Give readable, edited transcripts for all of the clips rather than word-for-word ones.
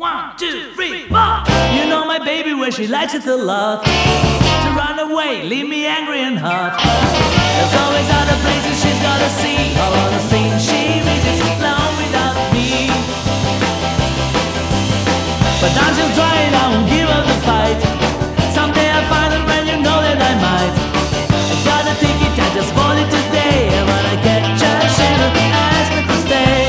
1, 2, 3, 4. You know my baby where she likes it a lot. To run away, leave me angry and hot. There's always other places she's gotta see. All of the scenes she visits alone without me. But until try it, I won't give up the fight. Someday I'll find it when you know that I might. I got a ticket, I just bought it today. And when I catch her, she'll ask me to stay.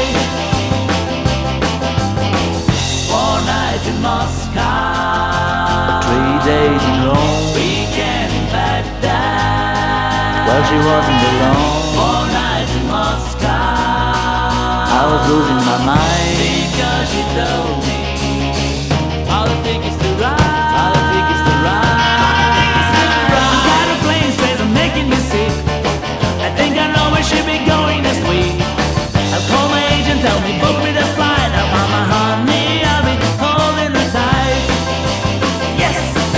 4 nights in Moscow, 3 days in Rome. weekend in Baghdad. Well, she wasn't alone. 4 nights in Moscow, I was losing my mind. because she told me all the tickets to ride, all the tickets to ride. The kind of plane space are making me sick. I think I know where she'll be going this week. I'll call my agent, tell me book me the flight. I'll find my honey, I'll be holding her tight. Yes.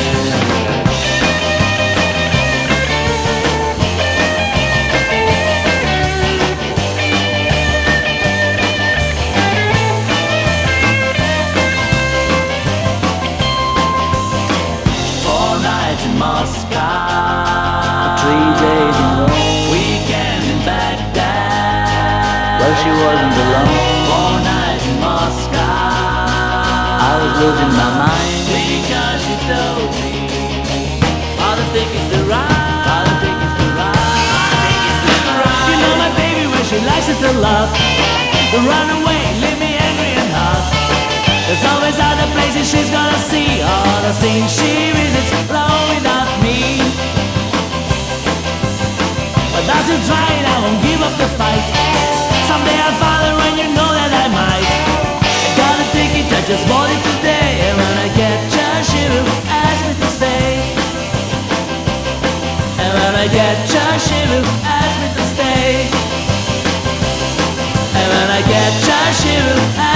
4 nights in Moscow, 3 days in Rome. weekend in Baghdad. Well, she wasn't alone. 4 nights in Moscow, I was losing my mind. because she told me all the tickets to ride, all the tickets to ride. You know my baby where she likes it a lot. To run away, leave me angry and hot. There's always other places she's gonna see. All the scenes she visits alone without me. But that's to try it, I won't give up the fight. Someday I'll find her when you know that I might. I got a ticket, I just bought it today. And when I catch her, she'll ask me to stay. And when I catch her, she'll ask me to stay. And when I catch her, she'll ask